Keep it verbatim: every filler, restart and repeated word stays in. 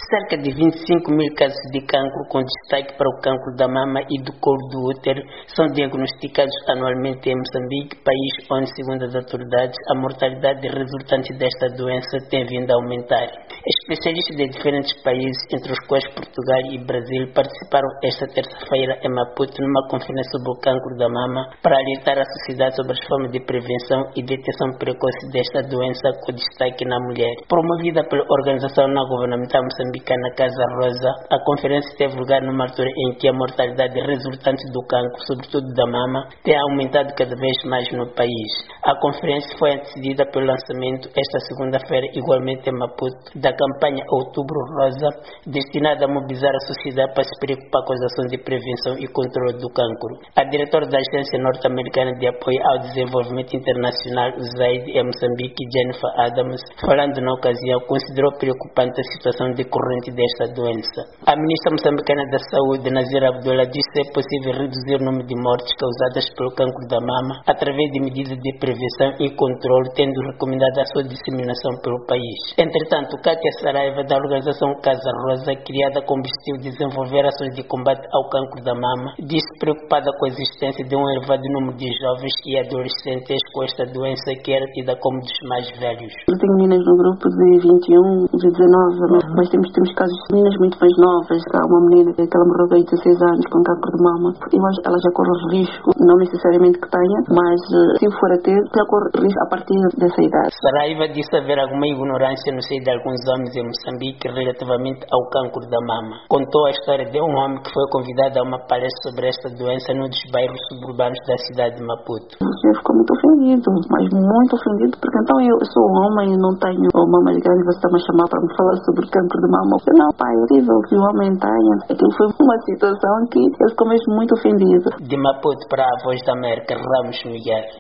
Cerca de vinte e cinco mil casos de cancro, com destaque para o cancro da mama e do colo do útero, são diagnosticados anualmente em Moçambique, país onde, segundo as autoridades, a mortalidade resultante desta doença tem vindo a aumentar. Especialistas de diferentes países, entre os quais Portugal e Brasil, participaram esta terça-feira em Maputo numa conferência sobre o cancro da mama para alertar a sociedade sobre as formas de prevenção e detecção precoce desta doença, com destaque na mulher. Promovida pela organização não governamental moçambicana Casa Rosa, a conferência teve lugar numa altura em que a mortalidade resultante do cancro, sobretudo da mama, tem aumentado cada vez mais no país. A conferência foi antecedida pelo lançamento, esta segunda-feira, igualmente em Maputo, da campanha Outubro Rosa, destinada a mobilizar a sociedade para se preocupar com as ações de prevenção e controle do cancro. A diretora da Agência Norte-Americana de Apoio ao Desenvolvimento Internacional, U S A I D, em Moçambique, Jennifer Adams, falando na ocasião, considerou preocupante a situação decorrente desta doença. A ministra moçambicana da Saúde, Nazira Abdullah, disse que é possível reduzir o número de mortes causadas pelo cancro da mama através de medidas de prevenção e controle, tendo recomendado a sua disseminação pelo país. Entretanto, Kátia Saraiva, da organização Casa Rosa, criada com o objetivo de desenvolver ações de combate ao cancro da mama, disse preocupada com a existência de um elevado número de jovens e adolescentes com esta doença, que era tida como dos mais velhos. Eu tenho meninas no grupo de vinte e um, de dezenove, mas temos, temos casos de meninas muito mais novas. Há uma menina que ela morreu de dezesseis anos com câncer de mama. E ela já corre risco, não necessariamente que tenha, mas se for a ter, já corre risco a partir dessa idade. Saraiva disse haver alguma ignorância no seio de alguns homens em Moçambique relativamente ao cancro da mama. Contou a história de um homem que foi convidado a uma palestra sobre esta doença num dos bairros suburbanos da cidade de Maputo. Você ficou muito ofendido, mas muito ofendido, porque então eu sou homem e não tenho mama grande, você está-me a chamar para me falar sobre câncer de mama. Eu, não, pai, é horrível que o homem tenha. Aquilo foi uma situação que eu ficou mesmo muito ofendido. De Maputo para a Voz da América, Ramos Miguel.